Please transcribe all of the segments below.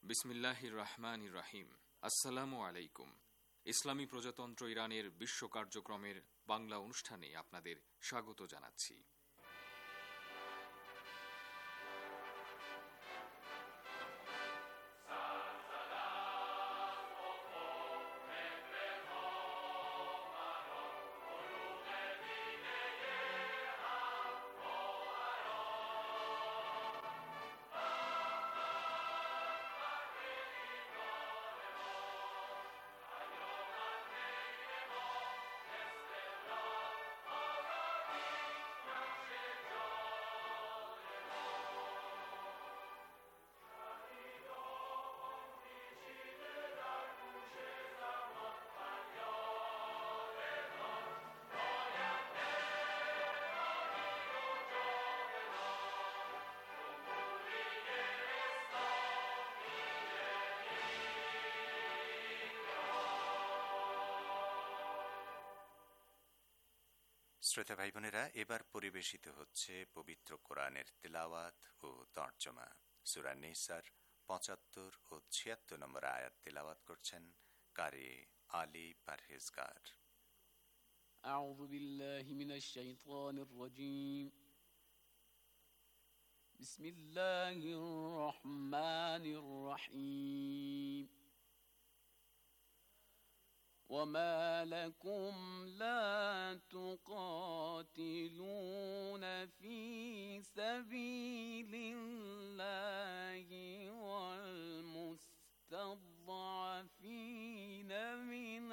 বিসমিল্লাহির রহমানির রহিম। আসসালামু আলাইকুম। ইসলামী প্রজাতন্ত্র ইরানের বিশ্ব কার্যক্রমের বাংলা অনুষ্ঠানে আপনাদের স্বাগত জানাচ্ছি। শ্রোতা ভাই বোনেরা, এবার পরিবেশিত হচ্ছে পবিত্র কোরআনের তিলাওয়াত ও তর্জমা। সূরা নিসার ৭৫ ও ৭৬ নম্বর আয়াত তিলাওয়াত করছেন কারি আলী পারহেজগার। আউযু বিল্লাহি মিনাশ শাইতানির রাজীম। বিসমিল্লাহির রহমানির রহিম। وما لكم لا تقاتلون في سبيل الله والمستضعفين من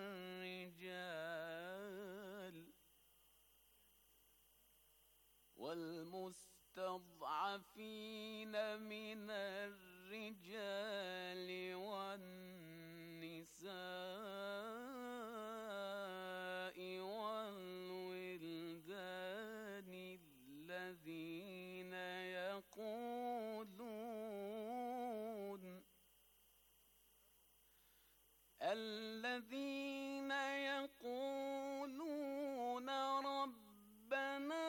الرجال والنساء والولدان الذين يقولون ربنا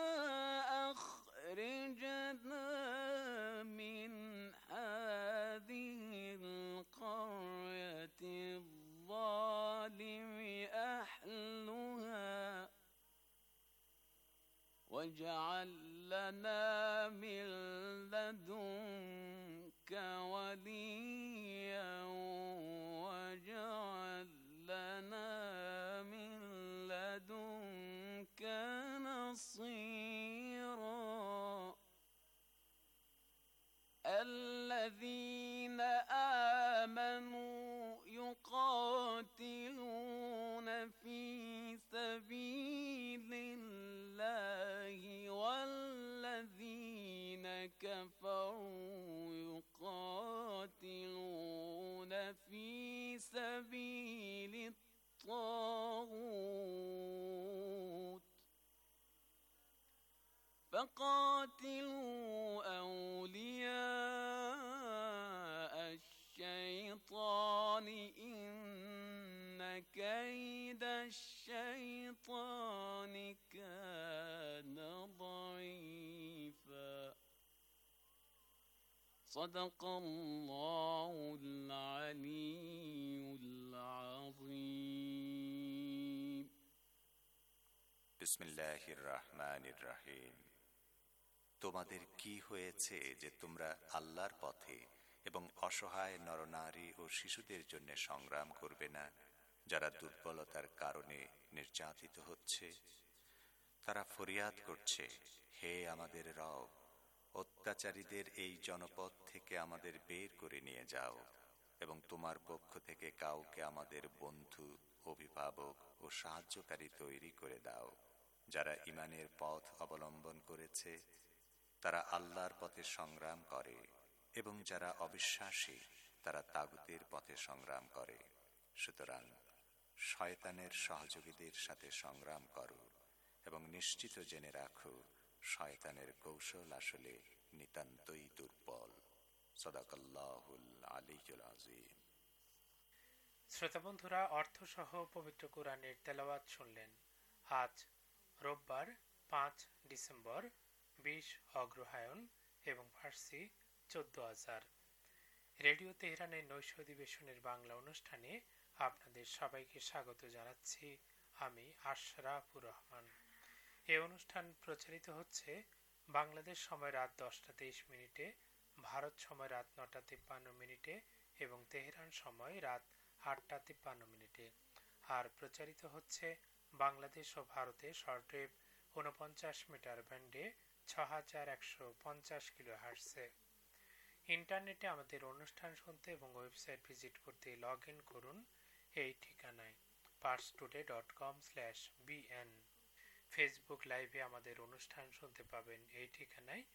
أخرجنا من هذه القرية الظالم أهلها واجعل لنا من لدنك وليا واجعل لنا من لدنك نصيرا. الذين آمنوا يقاتلون في سبيل الله والذين كفروا يقاتلون في سبيل الطاغوت فقاتلوا أولياء الشيطان إن كيد الشيطان كان ضعيفا. صدق الله العلي العظيم. বিসমিল্লাহির রহমানির রহিম। তোমাদের কি হয়েছে যে তোমরা আল্লাহর পথে এবং অসহায় নরনারী ও শিশুদের জন্য সংগ্রাম করবে না, যারা দুর্বলতার কারণে নির্যাতিত হচ্ছে? তারা ফরিয়াদ করছে, হে আমাদের রব, অত্যাচারীদের এই জনপদ থেকে আমাদের বের করে নিয়ে যাও এবং তোমার পক্ষ থেকে কাউকে আমাদের বন্ধু, অভিভাবক ও সাহায্যকারী তৈরি করে দাও। যারা ঈমানের পথ অবলম্বন করেছে তারা আল্লাহর পথে সংগ্রাম করে, এবং যারা অবিশ্বাসী তারা তাগুতের পথে সংগ্রাম করে। সুতরাং শয়তানের সহযোগীদের সাথে সংগ্রাম করো এবং নিশ্চিত জেনে রাখো, শয়তানের কৌশল আসলে নিতান্তই দুর্বল। সাদাকাল্লাহুল আলিয়্যুল আযীম। শ্রোতা বন্ধুরা, অর্থসহ পবিত্র কোরআনের তেলাওয়াত শুনলেন। আজ রোববার ৫ ডিসেম্বর ২০ অগ্রহায়ণ এবং ফার্সি ১৪,০০০। রেডিও তেহরানের নৈশ অধিবেশনের বাংলা অনুষ্ঠানে আপনাদের সবাইকে স্বাগত জানাচ্ছি। আমি আশরাফুর রহমান। এই অনুষ্ঠান প্রচারিত হচ্ছে বাংলাদেশ সময় রাত 10:23 ভারত সময় রাত 9:53 এবং তেহরান সময় রাত 8:53 আর প্রচারিত হচ্ছে বাংলাদেশ ও ভারতে শর্টওয়েভ 49 মিটার ব্যান্ডে 6150 কিলোহার্টজে। ইন্টারনেটে আমাদের অনুষ্ঠান শুনতে এবং ওয়েবসাইট ভিজিট করতে লগ ইন করুন এই ঠিকানায় parstoday.com/bn। ফেসবুক লাইভে আমাদের অনুষ্ঠান শুনতে পাবেন এই ঠিকানায়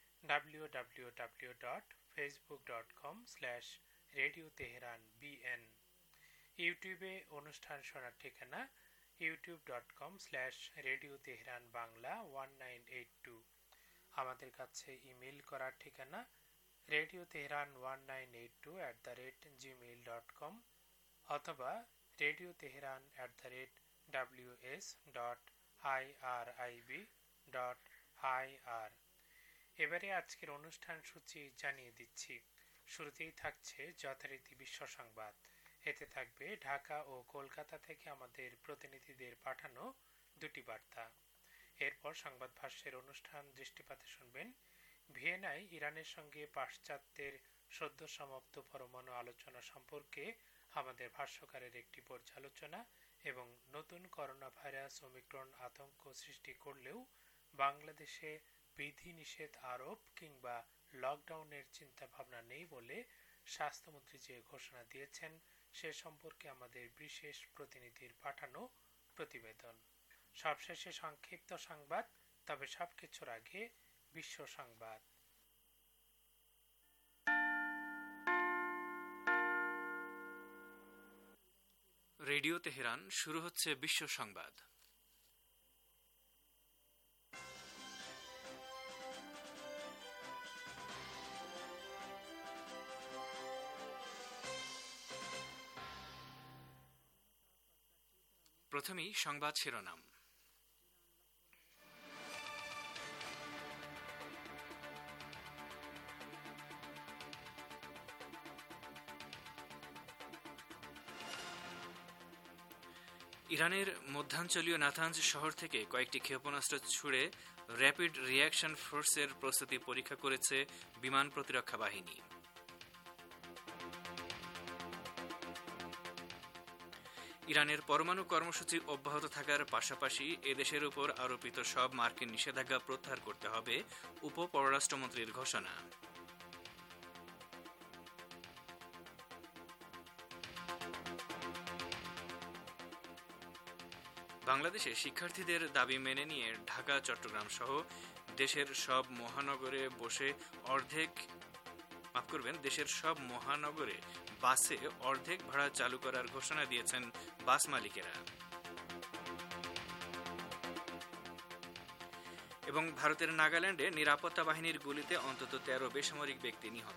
www.facebook.com/radioteheranbn। ইউটিউবে অনুষ্ঠান শোনার ঠিকানা youtube.com/radioteheranbangla1982। আমাদের কাছে ইমেল করার ঠিকানা radioteheran1982@gmail.com অথবা radioteheran@ws.irib.ir। এবারে আজকের অনুষ্ঠান সূচি জানিয়ে দিচ্ছি। শুরুতেই থাকছে যথারীতি বিশ্ব সংবাদ। এতে থাকবে ঢাকা ও কলকাতা থেকে আমাদের প্রতিনিধিদের পাঠানো দুটি বার্তা। এরপর সংবাদ ভাষ্যের অনুষ্ঠান দৃষ্টিপাতে শুনবেন ভিয়েনায় ইরানের সঙ্গে পাশ্চাত্যের সদ্য সমাপ্ত পরমাণু আলোচনা সম্পর্কে আমাদের ভাষ্যকারের একটি পর্যালোচনা এবং নতুন করোনা ভাইরাস ওমিক্রন আতঙ্ক সৃষ্টি করলেও বাংলাদেশে বিধিনিষেধ আরোপ কিংবা লকডাউনের চিন্তা ভাবনা নেই বলে স্বাস্থ্যমন্ত্রী যে ঘোষণা দিয়েছেন সে সম্পর্কে আমাদের বিশেষ প্রতিনিধির পাঠানো প্রতিবেদন। সবশেষে সংক্ষিপ্ত সংবাদ, তবে সবকিছুর আগে বিশ্ব সংবাদ। রেডিও তেহরান, শুরু হচ্ছে বিশ্ব সংবাদ। প্রথমেই সংবাদ শিরোনাম। ইরানের মধ্যাঞ্চলীয় নাতানজ শহর থেকে কয়েকটি ক্ষেপণাস্ত্র ছুড়ে র্যাপিড রিঅ্যাকশন ফোর্সের প্রস্তুতি পরীক্ষা করেছে বিমান প্রতিরক্ষা বাহিনী। ইরানের পরমাণু কর্মসূচি অব্যাহত থাকার পাশাপাশি এদেশের উপর আরোপিত সব মার্কিন নিষেধাজ্ঞা প্রত্যাহার করতে হবে, উপ-পররাষ্ট্রমন্ত্রীর ঘোষণা। বাংলাদেশে শিক্ষার্থীদের দাবি মেনে নিয়ে ঢাকা, চট্টগ্রাম সহ দেশের সব মহানগরে বাসে অর্ধেক ভাড়া চালু করার ঘোষণা দিয়েছেন বাস মালিকেরা। এবং ভারতের নাগাল্যান্ডে নিরাপত্তা বাহিনীর গুলিতে অন্তত 13 বেসামরিক ব্যক্তি নিহত।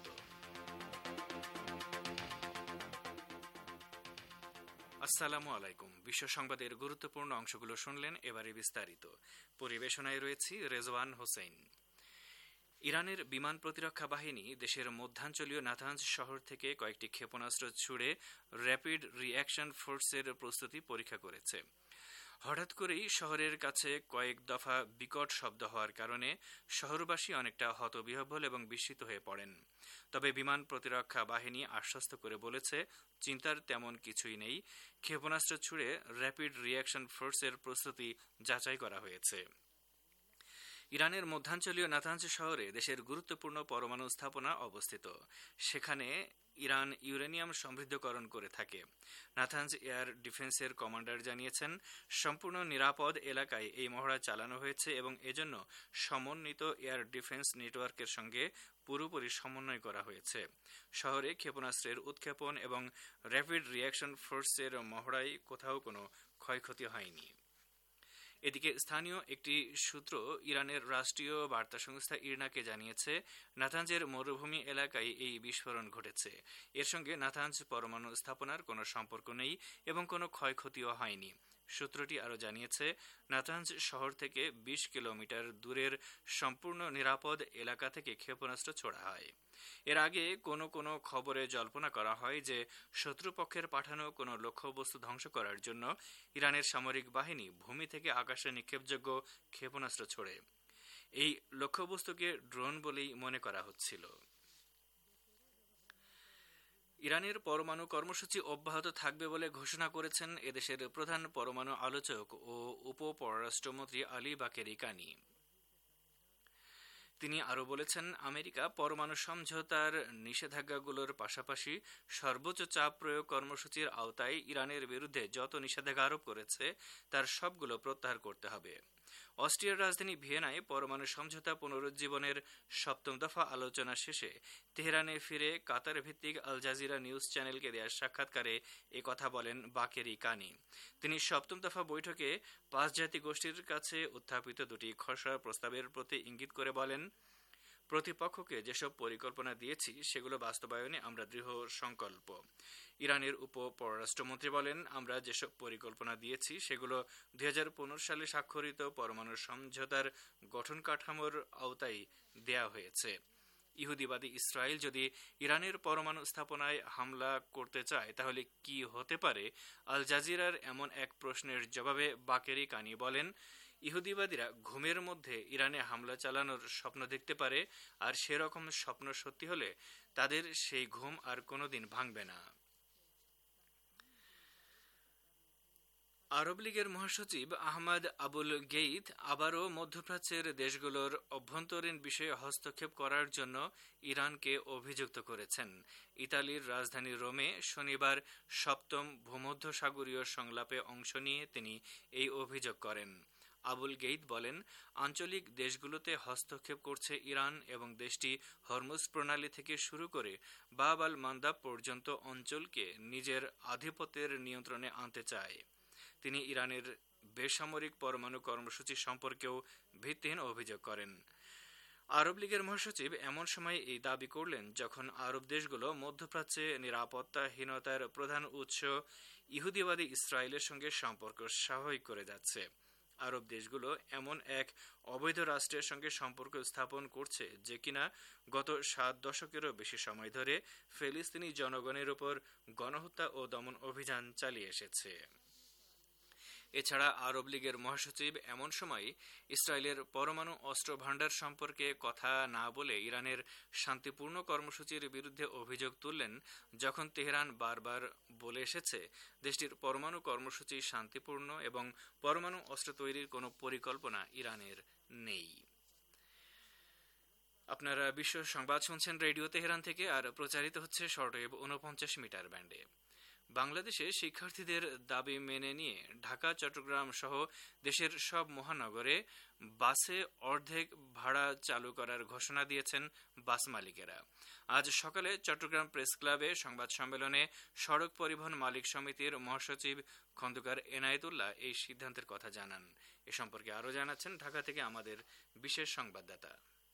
আসসালামু আলাইকুম। বিশ্ব সংবাদের গুরুত্বপূর্ণ অংশগুলো শুনলেন, এবারে বিস্তারিত। পরিবেশনায় রয়েছি রেজওয়ান হোসেন। ইরানের বিমান প্রতিরক্ষা বাহিনী দেশের মধ্যাঞ্চলীয় নাতানজ শহর থেকে কয়েকটি ক্ষেপণাস্ত্র ছুড়ে র্যাপিড রিঅ্যাকশন ফোর্সের প্রস্তুতি পরীক্ষা করেছে। হঠাৎ করেই শহরের কাছে কয়েক দফা বিকট শব্দ হওয়ার কারণে শহরবাসী অনেকটা হতবিহ্বল এবং বিস্মিত হয়ে পড়েন। তবে বিমান প্রতিরক্ষা বাহিনী আশ্বস্ত করে বলেছে, চিন্তার তেমন কিছুই নেই। ক্ষেপণাস্ত্র ছুড়ে র্যাপিড রিঅ্যাকশন ফোর্সের প্রস্তুতি যাচাই করা হয়েছে। ইরানের মধ্যাঞ্চলীয় নাতানজ শহরে দেশের গুরুত্বপূর্ণ পরমাণু স্থাপনা অবস্থিত। সেখানে ইরান ইউরেনিয়াম সমৃদ্ধকরণ করে থাকে। নাতানজ এয়ার ডিফেন্সের কমান্ডার জানিয়েছেন, সম্পূর্ণ নিরাপদ এলাকায় এই মহড়া চালানো হয়েছে এবং এজন্য সমন্বিত এয়ার ডিফেন্স নেটওয়ার্কের সঙ্গে পুরোপুরি সমন্বয় করা হয়েছে। শহরে ক্ষেপণাস্ত্রের উৎক্ষেপণ এবং র্যাপিড রিঅ্যাকশন ফোর্সের মহড়ায় কোথাও কোনো ক্ষয়ক্ষতি হয়নি। এদিকে স্থানীয় একটি সূত্র ইরানের রাষ্ট্রীয় বার্তা সংস্থা ইরনাকে জানিয়েছে, নাতানজের মরুভূমি এলাকায় এই বিস্ফোরণ ঘটেছে। এর সঙ্গে নাতানজ পরমাণু স্থাপনার কোনো সম্পর্ক নেই এবং কোনো ক্ষয়ক্ষতিও হয়নি। সূত্রটি আরও জানিয়েছে, নাতানজ শহর থেকে ২০ কিলোমিটার দূরের সম্পূর্ণ নিরাপদ এলাকা থেকে ক্ষেপণাস্ত্র ছোড়া হয়। এর আগে কোনো কোনো খবরে জল্পনা করা হয় যে শত্রুপক্ষের পাঠানো কোনো লক্ষ্যবস্তু ধ্বংস করার জন্য ইরানের সামরিক বাহিনী ভূমি থেকে আকাশে নিক্ষেপযোগ্য ক্ষেপণাস্ত্র ছোড়ে। এই লক্ষ্যবস্তুকে ড্রোন বলেই মনে করা হচ্ছিল। ইরানের পরমাণু কর্মসূচি অব্যাহত থাকবে বলে ঘোষণা করেছেন এদেশের প্রধান পরমাণু আলোচক ও উপ পররাষ্ট্রমন্ত্রী আলী বাকেরি কানি। তিনি আরও বলেছেন, আমেরিকা পরমাণু সমঝোতার নিষেধাজ্ঞাগুলোর পাশাপাশি সর্বোচ্চ চাপ প্রয়োগ কর্মসূচির আওতায় ইরানের বিরুদ্ধে যত নিষেধাজ্ঞা আরোপ করেছে তার সবগুলো প্রত্যাহার করতে হবে। অস্ট্রিয়ার রাজধানী ভিয়েনায় পরমাণু সমঝোতা পুনরুজ্জীবনের ৭ম দফা আলোচনা শেষে তেহরানে ফিরে কাতার ভিত্তিক আল জাজিরা নিউজ চ্যানেলকে দেওয়া সাক্ষাৎকারে একথা বলেন বাকেরি কানি। তিনি ৭ম দফা বৈঠকে ৫ জাতি গোষ্ঠীর কাছে উত্থাপিত দুটি খসড়া প্রস্তাবের প্রতি ইঙ্গিত করে বলেন, প্রতিপক্ষকে যেসব পরিকল্পনা দিয়েছি সেগুলো বাস্তবায়নে আমরা দৃঢ় সংকল্প। ইরানের উপ পররাষ্ট্রমন্ত্রী বলেন, আমরা যেসব পরিকল্পনা দিয়েছি সেগুলো ২০১৫ সালে স্বাক্ষরিত পরমাণু সমঝোতার গঠন কাঠামোর আওতায় দেয়া হয়েছে। ইহুদিবাদী ইসরায়েল যদি ইরানের পরমাণু স্থাপনায় হামলা করতে চায় তাহলে কি হতে পারে? আল জাজিরার এমন এক প্রশ্নের জবাবে বাকেরি কানি বলেন, ইহুদিবাদীরা ঘুমের মধ্যে ইরানে হামলা চালানোর স্বপ্ন দেখতে পারে, আর সেরকম স্বপ্ন সত্যি হলে তাদের সেই ঘুম আর কোনোদিন ভাঙবে না। আরব লীগের মহাসচিব আহমদ আবুল গেইত আবারও মধ্যপ্রাচ্যের দেশগুলোর অভ্যন্তরীণ বিষয়ে হস্তক্ষেপ করার জন্য ইরানকে অভিযুক্ত করেছেন। ইতালির রাজধানী রোমে শনিবার ৭ম ভূমধ্যসাগরীয় সংলাপে অংশ নিয়ে তিনি এই অভিযোগ করেন। আবুল গেইত বলেন, আঞ্চলিক দেশগুলোতে হস্তক্ষেপ করছে ইরান এবং দেশটি হরমুজ প্রণালী থেকে শুরু করে বাব আল মান্দাব পর্যন্ত অঞ্চলকে নিজের আধিপত্যের নিয়ন্ত্রণে আনতে চায়। তিনি ইরানের বেসামরিক পরমাণু কর্মসূচি সম্পর্কেও ভিত্তিহীন অভিযোগ করেন। আরব লীগের মহাসচিব এমন সময় এই দাবি করলেন যখন আরব দেশগুলো মধ্যপ্রাচ্যে নিরাপত্তাহীনতার প্রধান উৎস ইহুদিবাদী ইসরায়েলের সঙ্গে সম্পর্ক স্বাভাবিক করে যাচ্ছে। আরব দেশগুলো এমন এক অবৈধ রাষ্ট্রের সঙ্গে সম্পর্ক স্থাপন করছে যে কিনা গত ৭ দশকেরও বেশি সময় ধরে ফিলিস্তিনি জনগণের উপর গণহত্যা ও দমন অভিযান চালিয়ে এসেছে। এছাড়া আরব লীগের মহাসচিব এমন সময় ইসরায়েলের পরমাণু অস্ত্র ভাণ্ডার সম্পর্কে কথা না বলে ইরানের শান্তিপূর্ণ কর্মসূচির বিরুদ্ধে অভিযোগ তুললেন যখন তেহরান বারবার বলে এসেছে দেশটির পরমাণু কর্মসূচি শান্তিপূর্ণ এবং পরমাণু অস্ত্র তৈরির কোনো পরিকল্পনা ইরানের নেই। আপনারা বিশ্ব সংবাদ শুনছেন রেডিও তেহরান থেকে, আর প্রচারিত হচ্ছে শর্টওয়েভ 49 মিটার ব্যান্ডে। বাংলাদেশে শিক্ষার্থীদের দাবি মেনে নিয়ে ঢাকা, চট্টগ্রাম সহ দেশের সব মহানগরে বাসে অর্ধেক ভাড়া চালু করার ঘোষণা দিয়েছেন বাস মালিকেরা। আজ সকালে চট্টগ্রাম প্রেস ক্লাবে সংবাদ সম্মেলনে সড়ক পরিবহন মালিক সমিতির মহাসচিব খন্দকার এনায়েতুল্লাহ এই সিদ্ধান্তের কথা জানান। এ সম্পর্কে আরও জানাচ্ছেন ঢাকা থেকে আমাদের বিশেষ সংবাদদাতা।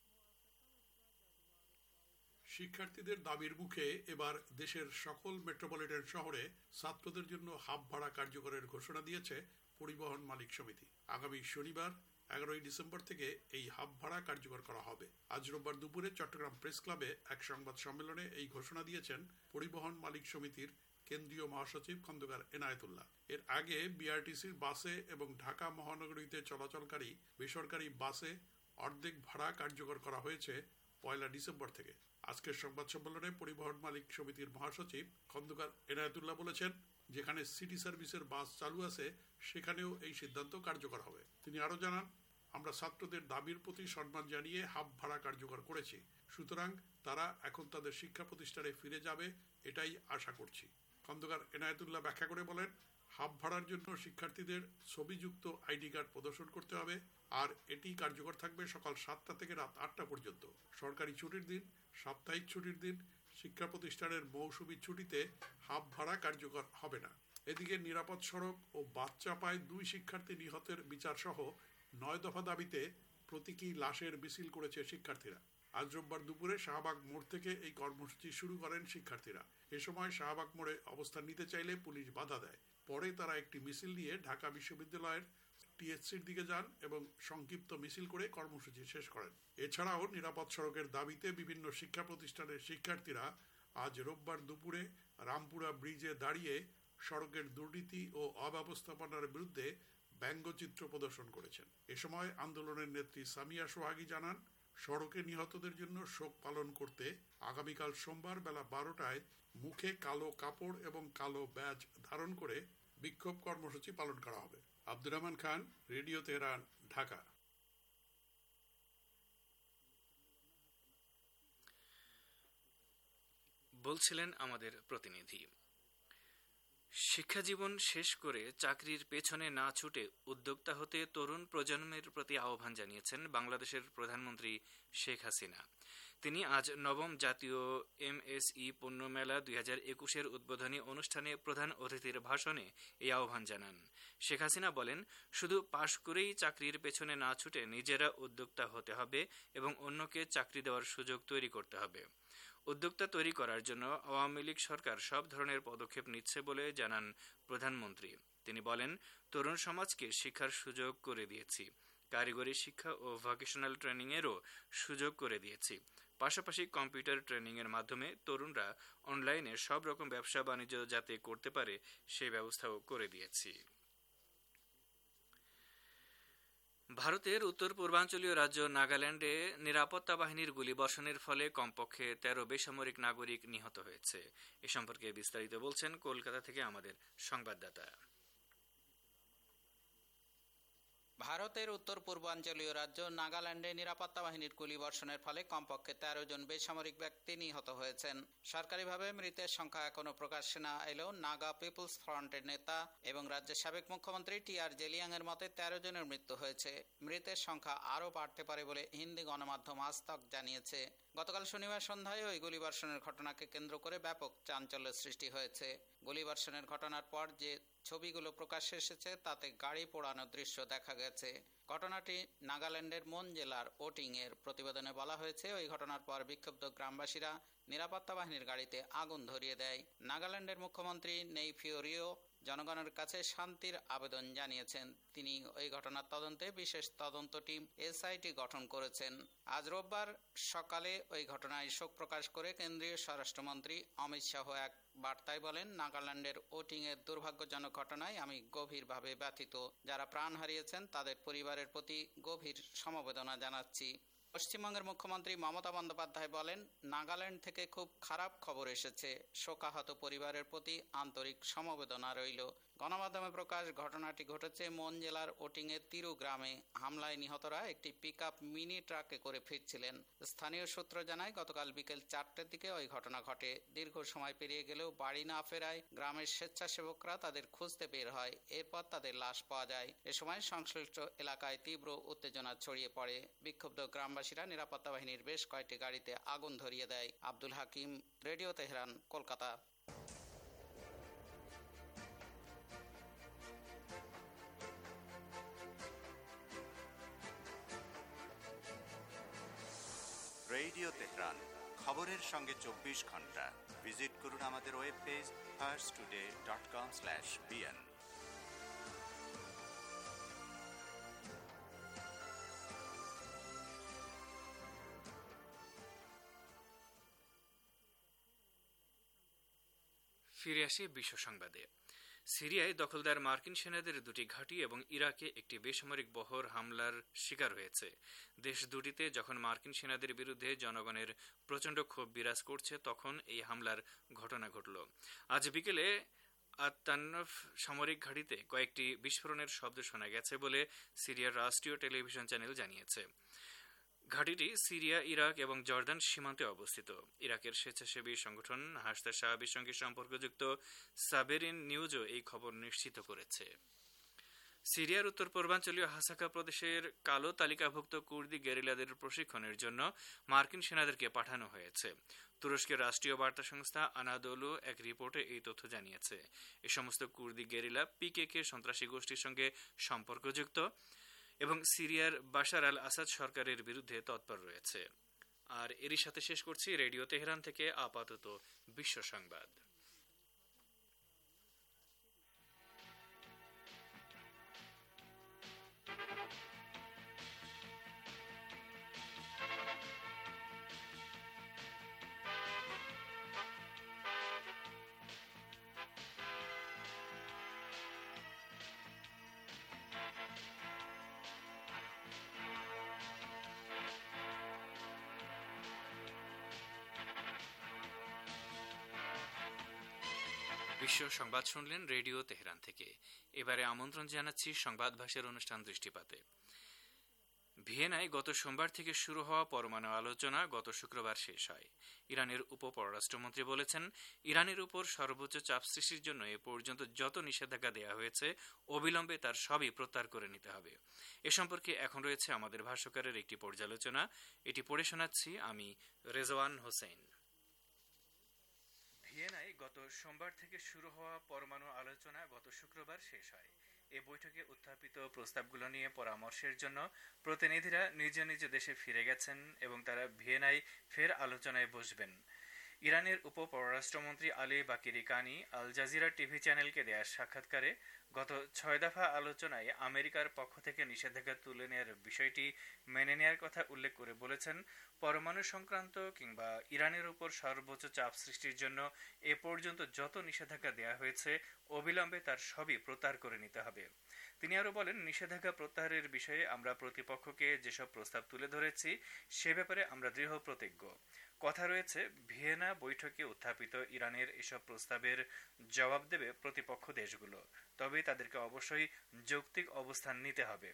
শিক্ষার্থীদের দাবির মুখে এবার দেশের সকল মেট্রোপলিটন শহরে ছাত্রদের জন্য হাফ ভাড়া কার্যকরের ঘোষণা দিয়েছে পরিবহন মালিক সমিতি। আগামী শনিবার 11 ডিসেম্বর থেকে এই হাফ ভাড়া কার্যকর করা হবে। আজ রোববার দুপুরে চট্টগ্রাম প্রেস ক্লাবে এক সংবাদ সম্মেলনে এই ঘোষণা দিয়েছেন পরিবহন মালিক সমিতির কেন্দ্রীয় মহাসচিব খন্দকার এনায়েতুল্লাহ। এর আগে বিআরটিসির বাসে এবং ঢাকা মহানগরীতে চলাচলকারী বেসরকারি বাসে অর্ধেক ভাড়া কার্যকর করা হয়েছে 1 ডিসেম্বর থেকে। আজকের সংবাদ সম্মেলনে পরিবহন মালিক সমিতির মহাসচিব খন্দকার এনায়েতুল্লাহ বলেছেন, যেখানে সিটি সার্ভিসের বাস চালু আছে সেখানেও এই সিদ্ধান্ত কার্যকর হবে। তিনি আরও জানান, আমরা ছাত্রদের দাবির প্রতি সম্মান জানিয়ে হাফ ভাড়া কার্যকর করেছি, সুতরাং তারা এখন তাদের শিক্ষা প্রতিষ্ঠানে ফিরে যাবে এটাই আশা করছি। খন্দকার এনায়েতুল্লাহ ব্যাখ্যা করে বলেন, হাফ ভাড়ার জন্য শিক্ষার্থীদের ছবিযুক্ত আইডি কার্ড প্রদর্শন করতে হবে, আর এটি কার্যকর থাকবে সকাল 7টা থেকে রাত 8টা পর্যন্ত। সরকারি ছুটির দিন, সাপ্তাহিক ছুটির দিন, শিক্ষা প্রতিষ্ঠানের মৌসুমী ছুটিতে হাফ ভাড়া কার্যকর হবে না। এদিকে নিরাপদ সড়ক ও বাচ্চা পায় 2 শিক্ষার্থী নিহতের বিচার সহ 9 দফা দাবিতে প্রতীকী লাশের মিছিল করেছে শিক্ষার্থীরা। আজ রোববার দুপুরে শাহবাগ মোড় থেকে এই কর্মসূচি শুরু করেন শিক্ষার্থীরা। এ সময় শাহবাগ মোড়ে অবস্থান নিতে চাইলে পুলিশ বাধা দেয়। পরে তারা একটি মিছিল নিয়ে ঢাকা বিশ্ববিদ্যালয়ের টিএসসির দিকে যান এবং সংক্ষিপ্ত মিছিল করে কর্মসূচি শেষ করেন। এছাড়াও নিরাপদ সড়কের দাবিতে বিভিন্ন শিক্ষা প্রতিষ্ঠানের শিক্ষার্থীরা আজ রোববার দুপুরে রামপুরা ব্রিজে দাঁড়িয়ে সড়কের দুর্নীতি ও অব্যবস্থাপনার বিরুদ্ধে ব্যঙ্গচিত্র প্রদর্শন করেছেন। এ সময় আন্দোলনের নেত্রী সামিয়া সোহাগী জানান, সড়কে নিহতদের জন্য শোক পালন করতে আগামীকাল সোমবার বেলা 12টায় মুখে কালো কাপড় এবং কালো ব্যাজ ধারণ করে বিক্ষোভ কর্মসূচি পালন করা হবে। Abdur Rahman Khan, radio Tehran, Dhaka. বলছিলেন আমাদের প্রতিনিধি। শিক্ষাজীবন শেষ করে চাকরির পেছনে না ছুটে উদ্যোক্তা হতে তরুণ প্রজন্মের প্রতি আহ্বান জানিয়েছেন বাংলাদেশের প্রধানমন্ত্রী শেখ হাসিনা। তিনি আজ নবম জাতীয় এমএসই পণ্য মেলা 2021-এর উদ্বোধনী অনুষ্ঠানে প্রধান অতিথির ভাষণে এই আহ্বান জানান। শেখ হাসিনা বলেন, শুধু পাশ করেই চাকরির পেছনে না ছুটে নিজেরা উদ্যোক্তা হতে হবে এবং অন্যকে চাকরি দেওয়ার সুযোগ তৈরি করতে হবে। উদ্যোক্তা তৈরি করার জন্য আওয়ামী লীগ সরকার সব ধরনের পদক্ষেপ নিচ্ছে বলে জানান প্রধানমন্ত্রী। তিনি বলেন, তরুণ সমাজকে শিক্ষার সুযোগ করে দিয়েছি, কারিগরি শিক্ষা ও ভোকেশনাল ট্রেনিং এরও সুযোগ করে দিয়েছি। পাশাপাশি কম্পিউটার ট্রেনিং এর মাধ্যমে তরুণরা অনলাইনে সব রকম ব্যবসা বাণিজ্য যাতে করতে পারে সেই ব্যবস্থাও করে দিয়েছি। ভারতের উত্তর পূর্বাঞ্চলীয় রাজ্য নাগাল্যান্ডে নিরাপত্তা বাহিনীর গুলিবর্ষণের ফলে কমপক্ষে 13 বেসামরিক নাগরিক নিহত হয়েছে। এ সম্পর্কে বিস্তারিত বলছেন কলকাতা থেকে আমাদের সংবাদদাতা। ভারতের উত্তর পূর্বাঞ্চলীয় রাজ্য নাগাল্যান্ডে নিরাপত্তা বাহিনীর গুলিবর্ষণের ফলে কমপক্ষে 13 জন বেসামরিক ব্যক্তি নিহত হয়েছেন। সরকারিভাবে মৃতের সংখ্যা এখনও প্রকাশ্যে না এলেও নাগা পিপলস ফ্রন্টের নেতা এবং রাজ্যের সাবেক মুখ্যমন্ত্রী টি.আর. জেলিয়াং এর মতে 13 জনের মৃত্যু হয়েছে। মৃতের সংখ্যা আরও বাড়তে পারে বলে হিন্দি গণমাধ্যম আজ তক জানিয়েছে। গতকাল শনিবার সন্ধ্যায় ওই গুলিবর্ষণের ঘটনাকে কেন্দ্র করে ব্যাপক চাঞ্চল্যের সৃষ্টি হয়েছে। গুলিবর্ষণের ঘটনার পর যে ছবিগুলো প্রকাশ্যে এসেছে তাতে গাড়ি পোড়ানোর দৃশ্য দেখা গেছে। ঘটনাটি নাগাল্যান্ডের মন জেলার ওটিং এর। প্রতিবেদনে বলা হয়েছে, ওই ঘটনার পর বিক্ষুব্ধ গ্রামবাসীরা নিরাপত্তা বাহিনীর গাড়িতে আগুন ধরিয়ে দেয়। নাগাল্যান্ডের মুখ্যমন্ত্রী নেইফিউ রিও জনগণের কাছে শান্তির আবেদন জানিয়েছেন। তিনি ওই ঘটনার তদন্তে বিশেষ তদন্ত টিম এসআইটি গঠন করেছেন। আজ রোববার সকালে ওই ঘটনায় শোক প্রকাশ করে কেন্দ্রীয় স্বরাষ্ট্রমন্ত্রী অমিত শাহ এক বার্তায় বলেন, নাগাল্যান্ডের ওটিং এর দুর্ভাগ্যজনক ঘটনায় আমি গভীরভাবে ব্যথিত। যারা প্রাণ হারিয়েছেন তাদের পরিবারের প্রতি গভীর সমবেদনা জানাচ্ছি। পশ্চিমবঙ্গের মুখ্যমন্ত্রী মমতা বন্দ্যোপাধ্যায় বলেন, নাগাল্যান্ড থেকে খুব খারাপ খবর এসেছে। শোকাহত পরিবারের প্রতি আন্তরিক সমবেদনা রইল। গণমাধ্যমে প্রকাশ, ঘটনাটি ঘটেছে মন জেলার ওটিংয়ের তিরু গ্রামে। হামলায় নিহতরা একটি পিকআপ মিনি ট্রাকে করে ফিরছিলেন। স্থানীয় সূত্র জানায়, গতকাল বিকেল 4টার দিকে ওই ঘটনা ঘটে। দীর্ঘ সময় পেরিয়ে গেলেও বাড়ি না ফেরায় গ্রামের স্বেচ্ছাসেবকরা তাদের খুঁজতে বের হয়। এরপর তাদের লাশ পাওয়া যায়। এ সময় সংশ্লিষ্ট এলাকায় তীব্র উত্তেজনা ছড়িয়ে পড়ে। বিক্ষুব্ধ গ্রামবাসীরা নিরাপত্তা বাহিনীর বেশ কয়েকটি গাড়িতে আগুন ধরিয়ে দেয়। Abdul Hakim, radio Tehran, Kolkata. Radio Tehran, খবরের সঙ্গে 24 ঘন্টা। ভিজিট করুন আমাদের ওয়েব পেজ farstoday.com/bn। ফিরে আসি বিশ্ব সংবাদে। সিরিয়ায় দখলদার মার্কিন সেনাদের দুটি ঘাঁটি এবং ইরাকে একটি বেসামরিক বহর হামলার শিকার হয়েছে। দেশ দুটিতে যখন মার্কিন সেনাদের বিরুদ্ধে জনগণের প্রচণ্ড ক্ষোভ বিরাজ করছে, তখন এই হামলার ঘটনা ঘটল। আজ বিকেলে আত-তানফ সামরিক ঘাঁটিতে কয়েকটি বিস্ফোরণের শব্দ শোনা গেছে বলে সিরিয়ার রাষ্ট্রীয় টেলিভিশন চ্যানেল জানিয়েছে। ঘাঁটিটি সিরিয়া, ইরাক এবং জর্দান সীমান্তে অবস্থিত। ইরাকের স্বেচ্ছাসেবী সংগঠন হাসদা শাহাবির সঙ্গে সম্পর্কযুক্ত সাবেরিন নিউজও এই খবর নিশ্চিত করেছে। সিরিয়ার উত্তর পূর্বাঞ্চলীয় হাসাকা প্রদেশের কালো তালিকাভুক্ত কুর্দি গেরিলাদের প্রশিক্ষণের জন্য মার্কিন সেনাদেরকে পাঠানো হয়েছে। তুরস্কের রাষ্ট্রীয় বার্তা সংস্থা আনাদোলু এক রিপোর্টে এই তথ্য জানিয়েছে। এ সমস্ত কুর্দি গেরিলা পিকেকে সন্ত্রাসী গোষ্ঠীর সঙ্গে সম্পর্কযুক্ত এবং সিরিয়ার বাশার আল আসাদ সরকারের বিরুদ্ধে তৎপর রয়েছে। আর এরই সাথে শেষ করছি রেডিও তেহরান থেকে আপাতত বিশ্ব সংবাদ। বিশ্ব সংবাদ শুনলেন রেডিও তেহরান থেকে। এবারে আমন্ত্রণ জানাচ্ছি সংবাদ ভাষার অনুষ্ঠান দৃষ্টিপাতে। ভিয়েনায় গত সোমবার থেকে শুরু হওয়া পরমাণু আলোচনা গত শুক্রবার শেষ হয়। ইরানের উপপররাষ্ট্রমন্ত্রী বলেছেন, ইরানের উপর সর্বোচ্চ চাপ সৃষ্টির জন্য এ পর্যন্ত যত নিষেধাজ্ঞা দেওয়া হয়েছে অবিলম্বে তার সবই প্রত্যাহার করে নিতে হবে। এ সম্পর্কে এখন রয়েছে আমাদের ভাষ্যকারের একটি পর্যালোচনা, এটি পড়ে শোনাচ্ছি আমি রেজওয়ান হোসেন। ভিয়েনায় গত সোমবার থেকে শুরু হওয়া পরমাণু আলোচনা গত শুক্রবার শেষ হয়। এ বৈঠকে উত্থাপিত প্রস্তাবগুলো নিয়ে পরামর্শের জন্য প্রতিনিধিরা নিজ নিজ দেশে ফিরে গেছেন এবং তারা ভিয়েনায় ফের আলোচনায় বসবেন। ইরানের উপপররাষ্ট্রমন্ত্রী আলী বাকিরি কানি আল জাজিরা টিভি চ্যানেলকে দেয়া সাক্ষাৎকারে গত 6 দফা আলোচনায় আমেরিকার পক্ষ থেকে নিষেধাজ্ঞা তুলে নেওয়ার বিষয়টি মেনে নেওয়ার কথা উল্লেখ করে বলেছেন, পরমাণু সংক্রান্ত কিংবা ইরানের উপর সর্বোচ্চ চাপ সৃষ্টির জন্য এ পর্যন্ত যত নিষেধাজ্ঞা দেওয়া হয়েছে অবিলম্বে তার সবই প্রত্যাহার করে নিতে হবে। তিনি আরো বলেন, নিষেধাজ্ঞা প্রত্যাহারের বিষয়ে আমরা প্রতিপক্ষকে যেসব প্রস্তাব তুলে ধরেছি সে ব্যাপারে আমরা দৃঢ় প্রতিজ্ঞ। কথা রয়েছে, ভিয়েনা বৈঠকে উত্থাপিত ইরানের এসব প্রস্তাবের জবাব দেবে প্রতিপক্ষ দেশগুলো, তবে তাদেরকে অবশ্যই যৌক্তিক অবস্থান নিতে হবে।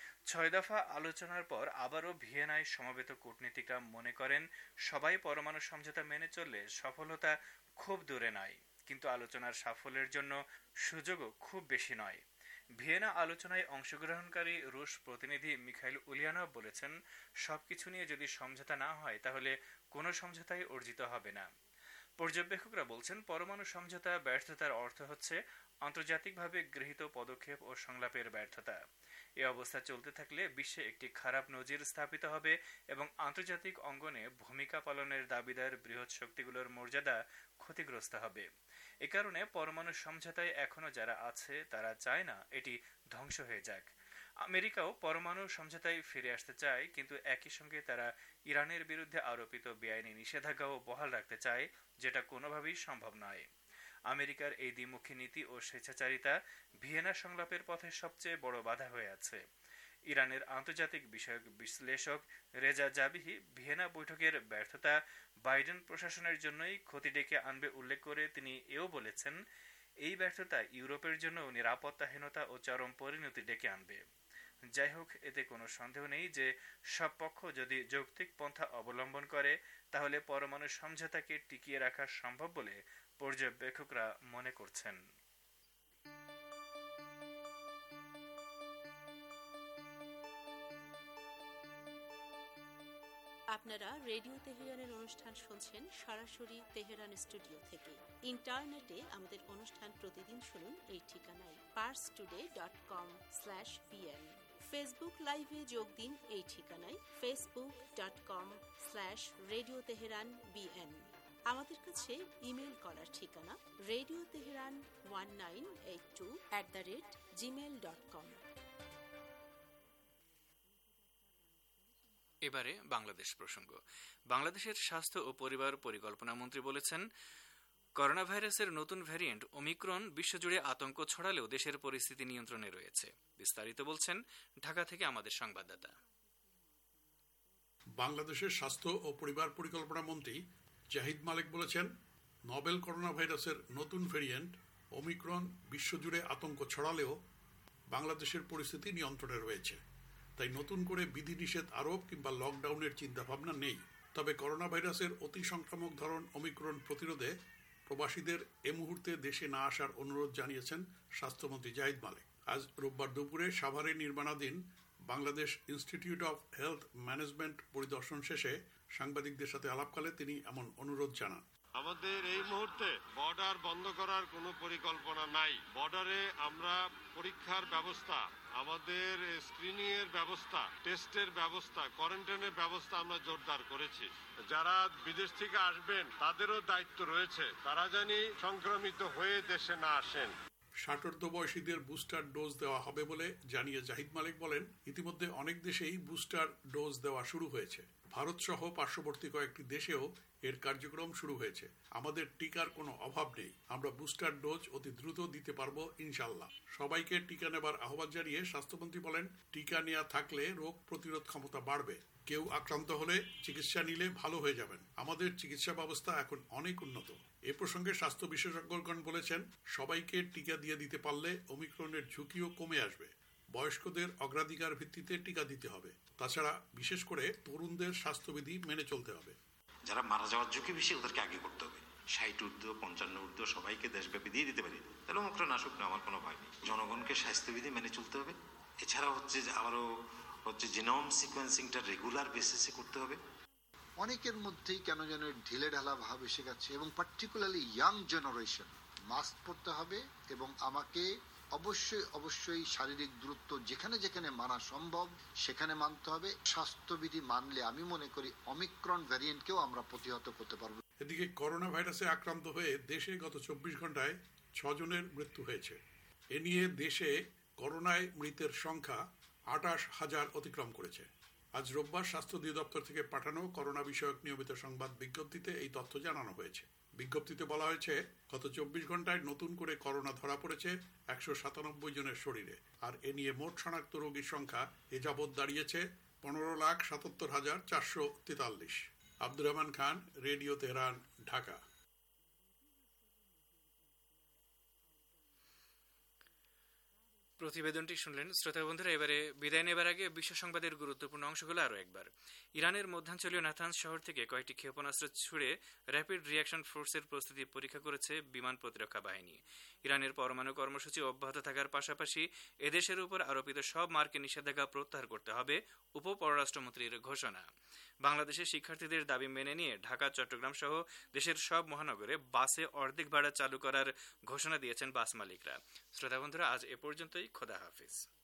6 দফা আলোচনার পর আবারও ভিয়েনায় সমবেত কূটনীতিকরা মনে করেন, সবাই পরমাণু সমঝোতা মেনে চললে সফলতা খুব দূরে নয়, কিন্তু আলোচনার সাফল্যের জন্য সুযোগও খুব বেশি নয়। ভিয়েনা আলোচনায় অংশগ্রহণকারী রুশ প্রতিনিধি মিখাইল উলিয়ানভ বলেছেন, সবকিছু নিয়ে যদি সমঝোতা না হয় তাহলে কোনো সমঝোতাই অর্জিত হবে না। পর্যবেক্ষকরা বলছেন, পরমাণু সমঝোতা ব্যর্থতার অর্থ হচ্ছে আন্তর্জাতিকভাবে গৃহীত পদক্ষেপ ও সংলাপের ব্যর্থতা। এ অবস্থা চলতে থাকলে বিশ্বে একটি খারাপ নজির স্থাপিত হবে এবং আন্তর্জাতিক অঙ্গনে ভূমিকা পালনের দাবিদার বৃহৎ শক্তিগুলোর মর্যাদা ক্ষতিগ্রস্ত হবে। এ কারণে পরমাণু সমঝোতায় এখনো যারা আছে তারা চায় না এটি ধ্বংস হয়ে যাক। আমেরিকাও পরমাণু সমঝোতায় ফিরে আসতে চায়, কিন্তু একই সঙ্গে তারা ইরানের বিরুদ্ধে আরোপিত বেআইনি নিষেধাজ্ঞাও বহাল রাখতে চায়, যেটা কোনোভাবেই সম্ভব নয়। আমেরিকার এই দ্বিমুখী নীতি ও স্বেচ্ছাচারিতা ভিয়েনা সংলাপের পথে সবচেয়ে বড় বাধা হয়ে আছে। ইরানের আন্তর্জাতিক বিষয়ক বিশ্লেষক রেজা জাবিহি ভিয়েনা বৈঠকের ব্যর্থতা বাইডেন প্রশাসনের জন্যই ক্ষতি ডেকে আনবে উল্লেখ করে তিনি এও বলেছেন, এই ব্যর্থতা ইউরোপের জন্য নিরাপত্তাহীনতা ও চরম পরিণতি ডেকে আনবে। যাই হোক, এতে কোনো সন্দেহ নেই যে সব পক্ষ যদি যৌক্তিক পন্থা অবলম্বন করে তাহলে পরমাণু সমঝোতাকে টিকিয়ে রাখা সম্ভব বলে পর্যবেক্ষকরা মনে করছেন। আপনারা রেডিও তেহরানের অনুষ্ঠান শুনছেন সরাসরি তেহরান স্টুডিও থেকে। ইন্টারনেটে আমাদের অনুষ্ঠান প্রতিদিন শুনুন এই ঠিকানায় parstoday.com/vn। ফেসবুক লাইভে যোগ দিন এই ঠিকানায় facebook.com/radio tehran bn। আমাদের কাছে ইমেল করার ঠিকানা radioteheran1982@gmail.com। এবারে বাংলাদেশ প্রসঙ্গ। বাংলাদেশের স্বাস্থ্য ও পরিবার পরিকল্পনা মন্ত্রী বলেছেন, করোনা ভাইরাসের নতুন ভ্যারিয়েন্ট ওমিক্রন বিশ্বজুড়ে আতঙ্ক ছড়ালেও দেশের পরিস্থিতি নিয়ন্ত্রণে রয়েছে। বিস্তারিত বলছেন ঢাকা থেকে আমাদের সংবাদদাতা। বাংলাদেশের স্বাস্থ্য ও পরিবার পরিকল্পনা মন্ত্রী জাহিদ মালেক বলেছেন, নভেল করোনা ভাইরাসের নতুন ভ্যারিয়েন্ট ওমিক্রন বিশ্বজুড়ে আতঙ্ক ছড়ালেও বাংলাদেশের পরিস্থিতি নিয়ন্ত্রণে রয়েছে। তাই নতুন করে বিধিনিষেধ আরোপ কিংবা লকডাউনের চিন্তাভাবনা নেই। তবে করোনা ভাইরাসের অতি সংক্রামক ধরন ওমিক্রন প্রতিরোধে প্রবাসীদের এ মুহূর্তে দেশে না আসার অনুরোধ জানিয়েছেন স্বাস্থ্যমন্ত্রী জাহিদ মালেক। আজ রোববার দুপুরে সাভারে নির্মাণাধীন Bangladesh institute of health management পরিদর্শন শেষে সাংবাদিকদের সাথে আলাপকালে তিনি এমন অনুরোধ জানান। আমাদের এই মুহূর্তে বর্ডার বন্ধ করার কোনো পরিকল্পনা নাই। বর্ডারে আমরা পরীক্ষার ব্যবস্থা আমাদের স্ক্রিনিং এর ব্যবস্থা, টেস্টের ব্যবস্থা, কোয়ারেন্টাইনের ব্যবস্থা আমরা জোরদার করেছি। যারা বিদেশ থেকে আসবেন তাদেরও দায়িত্ব রয়েছে, তারা জানি সংক্রমিত হয়ে দেশে না আসেন। 60 বয়সীদের বুস্টার ডোজ দেওয়া হবে বলে জানিয়ে জাহিদ মালিক বলেন, ইতিমধ্যে অনেক দেশেই বুস্টার ডোজ দেওয়া শুরু হয়েছে। ভারত সহ পার্শ্ববর্তী কয়েকটি দেশেও এর কার্যক্রম শুরু হয়েছে। আমাদের টিকার কোনো অভাব নেই, আমরা বুস্টার ডোজ অতি দ্রুত দিতে পারবো ইনশাল্লাহ। সবাইকে টিকা নেবার আহ্বান জানিয়ে স্বাস্থ্যমন্ত্রী বলেন, টিকা নেওয়া থাকলে রোগ প্রতিরোধ ক্ষমতা বাড়বে। কেউ আক্রান্ত হলে চিকিৎসা নিলে ভালো হয়ে যাবেন। আমাদের চিকিৎসা ব্যবস্থা এখন অনেক উন্নত। এ প্রসঙ্গে স্বাস্থ্য বিশেষজ্ঞগণ বলেছেন, সবাইকে টিকা দিয়ে দিতে পারলে ওমিক্রনের ঝুঁকিও কমে আসবে। বয়স্কদের অগ্রাধিকার ভিত্তিতে টিকা দিতে হবে। তাছাড়া বিশেষ করে তরুণদের স্বাস্থ্যবিধি মেনে চলতে হবে। যারা মারা যাওয়ার ঝুঁকি বেশি ওদেরকে আগে করতে হবে। 60 ঊর্ধ্ব 55 ঊর্ধ্ব সবাইকে দেশব্যাপী দিয়ে দিতে পারি, তাহলে ওমিক্রন আসুক না, আমার কোনো ভয় নেই। জনগণকে স্বাস্থ্যবিধি মেনে চলতে হবে। এছাড়া আবারও জিনোম সিকোয়েন্সিংটা রেগুলার বেসিসে করতে হবে। অনেকের মধ্যেই কেন যেন ঢিলে ঢালা ভাব এসে গেছে, এবং পার্টিকুলারলি ইয়াং জেনারেশন। মাস্ক পরতে হবে এবং আমাকে অবশ্যই শারীরিক দূরত্ব যেখানে যেখানে মানা সম্ভব সেখানে মানতে হবে। স্বাস্থ্যবিধি মানলে আমি মনে করি অমিক্রন ভ্যারিয়েন্টকেও আমরা প্রতিহত করতে পারবো। এদিকে করোনা ভাইরাসে আক্রান্ত হয়ে দেশে গত 24 ঘন্টায় 6 জনের মৃত্যু হয়েছে। এ নিয়ে দেশে করোনায় মৃতের সংখ্যা 28,000 অতিক্রম করেছে। আজ রোববার স্বাস্থ্য অধিদপ্তর থেকে পাঠানো করোনা বিষয়ক নিয়মিত সংবাদ বিজ্ঞপ্তিতে এই তথ্য জানানো হয়েছে। বিজ্ঞপ্তিতে বলা হয়েছে, গত 24 ঘন্টায় নতুন করে করোনা ধরা পড়েছে 197 জনের শরীরে। আর এ নিয়ে মোট শনাক্ত রোগীর সংখ্যা এ যাবৎ দাঁড়িয়েছে 15,77,443। Abdur Rahman Khan, radio Tehran, Dhaka. প্রতিবেদনটি শুনলেন শ্রোতা বন্ধুরা। এবারে বিদায় নেবার আগে বিশ্ব সংবাদের গুরুত্বপূর্ণ অংশগুলো আরও একবার। ইরানের মধ্যাঞ্চলীয় নাথানস শহর থেকে কয়েকটি ক্ষেপণাস্ত্র ছুড়ে র্যাপিড রিয়াকশন ফোর্সের প্রস্তুতি পরীক্ষা করেছে বিমান প্রতিরক্ষা বাহিনী। ইরানের পরমাণু কর্মসূচি অব্যাহত থাকার পাশাপাশি এদেশের উপর আরোপিত সব মার্কিন নিষেধাজ্ঞা প্রত্যাহার করতে হবে, উপ পররাষ্ট্রমন্ত্রীর ঘোষণা। বাংলাদেশের শিক্ষার্থীদের দাবি মেনে নিয়ে ঢাকা, চট্টগ্রাম সহ দেশের সব মহানগরে বাসে অর্ধেক ভাড়া চালু করার ঘোষণা দিয়েছেন বাস মালিকরা। শ্রোতা বন্ধুরা, আজ এ পর্যন্তই। খোদা হাফিজ।